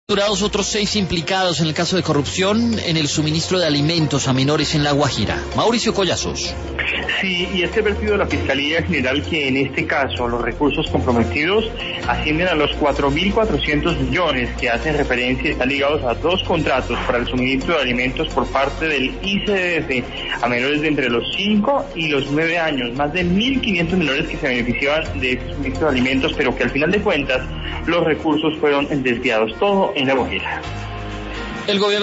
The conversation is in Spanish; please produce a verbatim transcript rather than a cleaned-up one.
Capturados otros seis implicados en el caso de corrupción en el suministro de alimentos a menores en La Guajira. Mauricio Collazos. Sí, y este vertido de la Fiscalía General que en este caso los recursos comprometidos ascienden a los cuatro mil cuatrocientos millones que hacen referencia y están ligados a dos contratos para el suministro de alimentos por parte del I C D F a menores de entre los cinco y los nueve años, más de mil quinientos menores que se beneficiaban de este suministro de alimentos, pero que al final de cuentas los recursos fueron desviados, todo en La Guajira. El gobierno